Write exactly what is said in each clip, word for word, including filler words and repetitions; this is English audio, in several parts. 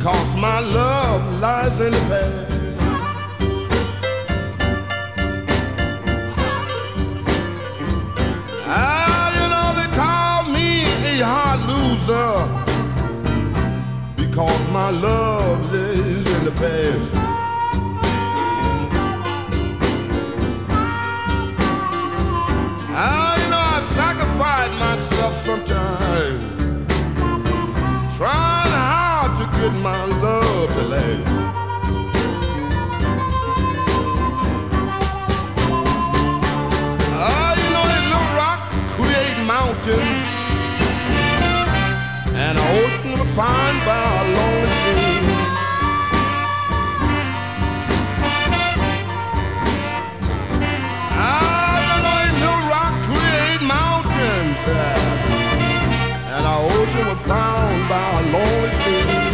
'cause my love lies in the past. Ah, you know they call me a hard loser because my love lies in the past. Ah, you know I sacrifice myself sometimes, trying hard to get my love to last. Ah, you know that little rock create mountains, and an ocean was found by a lonely stream. Ah, you know that little rock create mountains, uh, and our ocean was found by a lonely stream.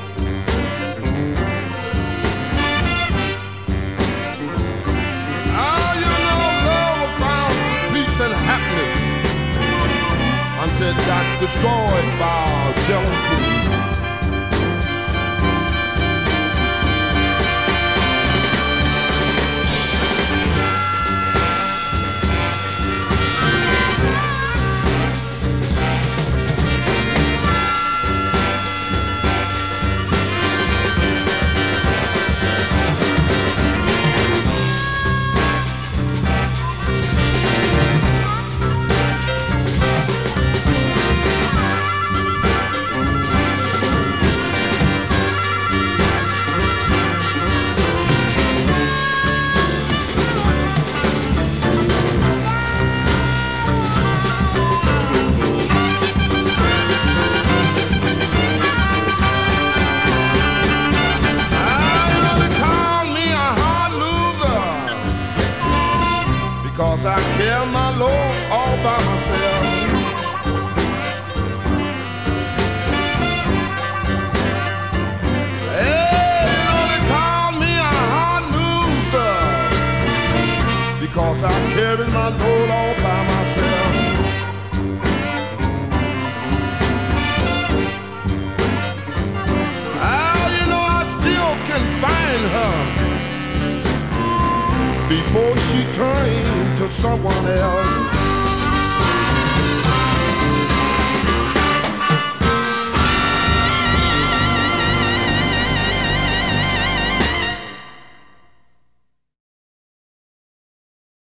Ah, you know love was found, peace and happiness, until it got destroyed by our jealous queen. Because I carry my load all by myself. Hey, you know they call me a hard loser because I carry my load all by myself. Ah, you know I still can find her before she turned to someone else.